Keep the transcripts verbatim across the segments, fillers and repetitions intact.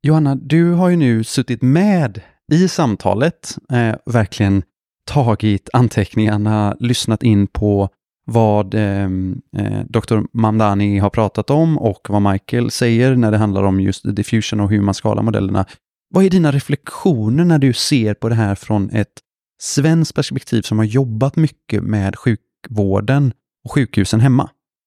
Johanna, du har ju nu suttit med i samtalet, eh, verkligen tagit anteckningarna, lyssnat in på vad eh, doktor Mamdani har pratat om och vad Michael säger när det handlar om just diffusion och hur man skalar modellerna. Vad är dina reflektioner när du ser på det här från ett svenskt perspektiv som har jobbat mycket med sjukvården och sjukhusen hemma?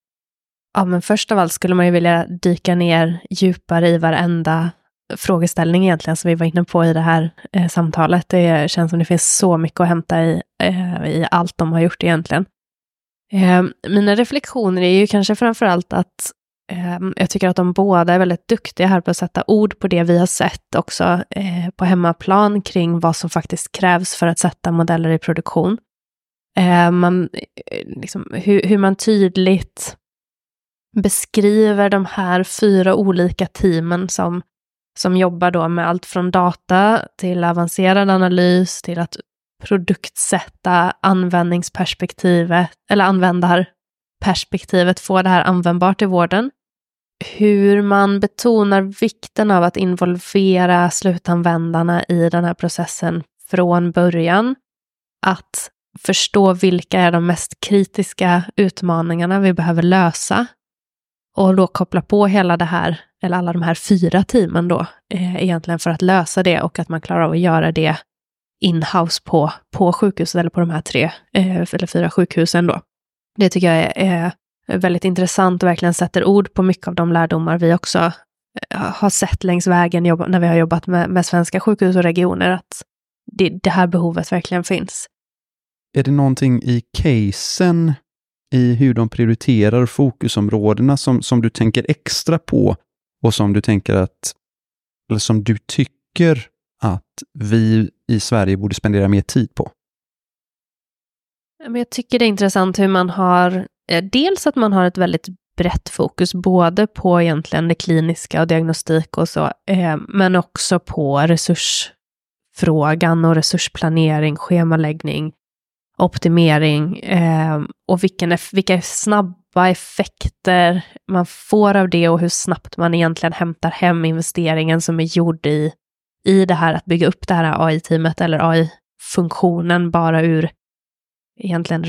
Ja, men först av allt skulle man ju vilja dyka ner djupare i varenda frågeställning egentligen som vi var inne på i det här eh, samtalet. Det känns som det finns så mycket att hämta i, eh, i allt de har gjort egentligen. Eh, mina reflektioner är ju kanske framförallt att eh, jag tycker att de båda är väldigt duktiga här på att sätta ord på det vi har sett också eh, på hemmaplan kring vad som faktiskt krävs för att sätta modeller i produktion. Eh, man, liksom, hur, hur man tydligt beskriver de här fyra olika teamen som, som jobbar då med allt från data till avancerad analys till att produktsätta användningsperspektivet eller användarperspektivet, få det här användbart i vården. Hur man betonar vikten av att involvera slutanvändarna i den här processen från början. Att förstå vilka är de mest kritiska utmaningarna vi behöver lösa. Och då koppla på hela det här, eller alla de här fyra teamen då, eh, egentligen för att lösa det och att man klarar av att göra det in-house på, på sjukhuset eller på de här tre eh, eller fyra sjukhusen då. Det tycker jag är, är väldigt intressant och verkligen sätter ord på mycket av de lärdomar vi också eh, har sett längs vägen jobba, när vi har jobbat med, med svenska sjukhus och regioner, att det, det här behovet verkligen finns. Är det någonting i casen, i hur de prioriterar fokusområdena som, som du tänker extra på och som du tänker att, eller som du tycker att vi i Sverige borde spendera mer tid på? Jag tycker det är intressant hur man har, dels att man har ett väldigt brett fokus både på egentligen det kliniska och diagnostik och så, men också på resursfrågan och resursplanering, schemaläggning, optimering eh, och vilken, vilka snabba effekter man får av det och hur snabbt man egentligen hämtar hem investeringen som är gjord i, i det här att bygga upp det här A I-teamet eller A I-funktionen bara ur egentligen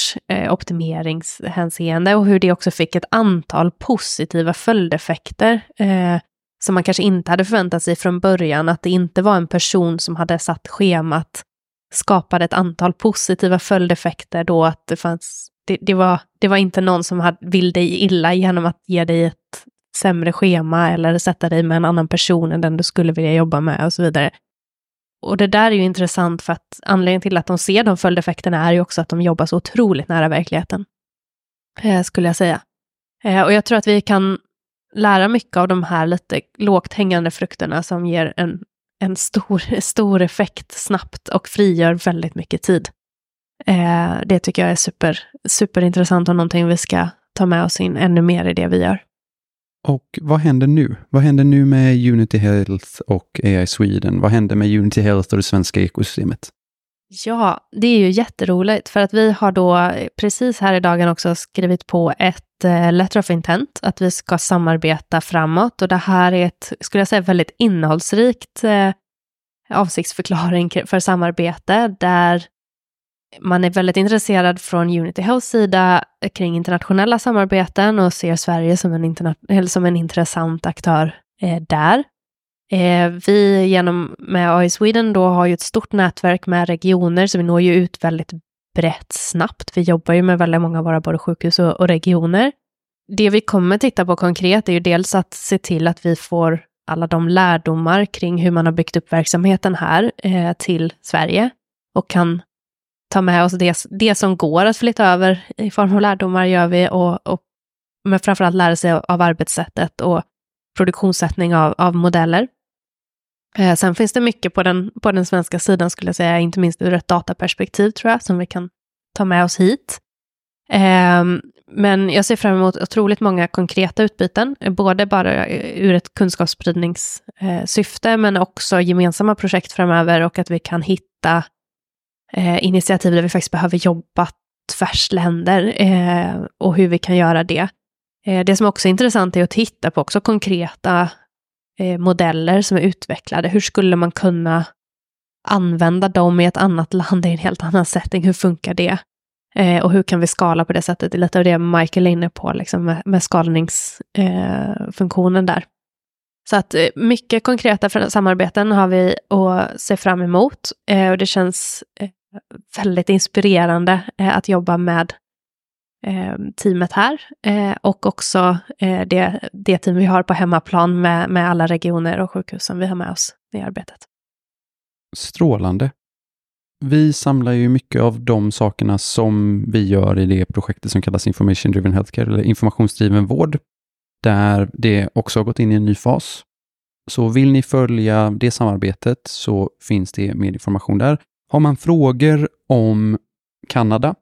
resursoptimeringshänseende eh, och hur det också fick ett antal positiva följdeffekter eh, som man kanske inte hade förväntat sig från början, att det inte var en person som hade satt schemat skapade ett antal positiva följdeffekter då, att det fanns, det, det, var, det var inte någon som hade, vill dig illa genom att ge dig ett sämre schema eller sätta dig med en annan person än den du skulle vilja jobba med och så vidare. Och det där är ju intressant för att anledningen till att de ser de följdeffekterna är ju också att de jobbar så otroligt nära verkligheten, eh, skulle jag säga. Eh, och jag tror att vi kan lära mycket av de här lite lågt hängande frukterna som ger en en stor, stor effekt snabbt och frigör väldigt mycket tid. Eh, det tycker jag är super, superintressant och någonting vi ska ta med oss in ännu mer i det vi gör. Och vad händer nu? Vad händer nu med Unity Health och A I Sweden? Vad händer med Unity Health och det svenska ekosystemet? Ja, det är ju jätteroligt för att vi har då precis här i dagen också skrivit på ett eh, letter of intent att vi ska samarbeta framåt, och det här är ett, skulle jag säga, väldigt innehållsrikt eh, avsiktsförklaring för samarbete där man är väldigt intresserad från Unity Health sida kring internationella samarbeten och ser Sverige som en, interna- eller som en intressant aktör eh, där. Eh, vi genom med A I Sweden då har ju ett stort nätverk med regioner, så vi når ju ut väldigt brett snabbt. Vi jobbar ju med väldigt många av våra både sjukhus och, och regioner. Det vi kommer titta på konkret är ju dels att se till att vi får alla de lärdomar kring hur man har byggt upp verksamheten här eh, till Sverige och kan ta med oss det, det som går att flytta över i form av lärdomar gör vi, och, och men framförallt lära sig av, av arbetssättet och produktionssättning av, av modeller. Eh, sen finns det mycket på den, på den svenska sidan, skulle jag säga, inte minst ur ett dataperspektiv tror jag, som vi kan ta med oss hit. Eh, men jag ser fram emot otroligt många konkreta utbyten, både bara ur ett kunskapsspridningssyfte eh, men också gemensamma projekt framöver, och att vi kan hitta eh, initiativ där vi faktiskt behöver jobba tvärs länder eh, och hur vi kan göra det. Det som också är intressant är att titta på också konkreta eh, modeller som är utvecklade. Hur skulle man kunna använda dem i ett annat land i en helt annan setting? Hur funkar det? Eh, och hur kan vi skala på det sättet? Det är lite av det Michael är inne på liksom med, med skalningsfunktionen eh, där. Så att eh, mycket konkreta samarbeten har vi att se fram emot. Eh, och det känns eh, väldigt inspirerande eh, att jobba med eh, teamet här. Eh, och också eh, det, det team vi har på hemmaplan med, med alla regioner och sjukhus som vi har med oss i arbetet. Strålande. Vi samlar ju mycket av de sakerna som vi gör i det projektet som kallas Information Driven Healthcare eller informationsdriven vård, där det också har gått in i en ny fas. Så vill ni följa det samarbetet så finns det mer information där. Har man frågor om Kanada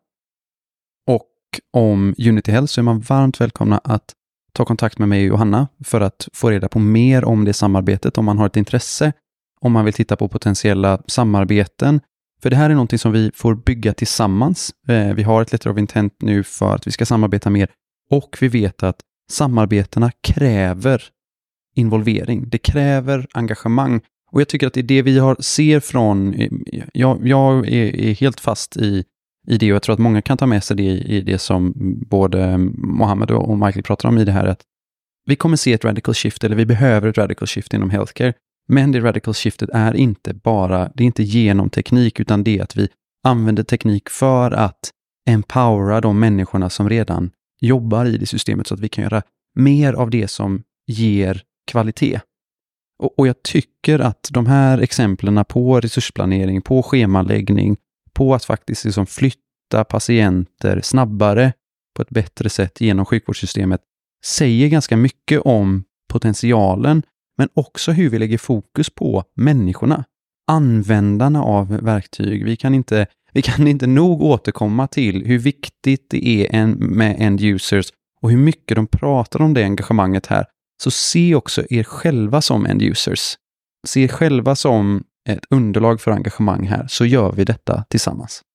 och om Unity Health så är man varmt välkomna att ta kontakt med mig och Johanna för att få reda på mer om det samarbetet om man har ett intresse, om man vill titta på potentiella samarbeten. För det här är någonting som vi får bygga tillsammans. Eh, vi har ett letter of intent nu för att vi ska samarbeta mer och vi vet att samarbetena kräver involvering. Det kräver engagemang och jag tycker att det är det vi har ser från, jag, jag är, är helt fast i, i det och jag tror att många kan ta med sig det i det som både Mohammed och Michael pratar om i det här, att vi kommer se ett radical shift eller vi behöver ett radical shift inom healthcare. Men det radical shiftet är inte bara, det är inte genom teknik utan det är att vi använder teknik för att empowera de människorna som redan jobbar i det systemet så att vi kan göra mer av det som ger kvalitet. Och, och jag tycker att de här exemplen på resursplanering, på schemaläggning, på att faktiskt liksom flytta patienter snabbare på ett bättre sätt genom sjukvårdssystemet säger ganska mycket om potentialen men också hur vi lägger fokus på människorna, användarna av verktyg. Vi kan inte, vi kan inte nog återkomma till hur viktigt det är en, med end users och hur mycket de pratar om det engagemanget här. Så se också er själva som end users. Se er själva som ett underlag för engagemang här, så gör vi detta tillsammans.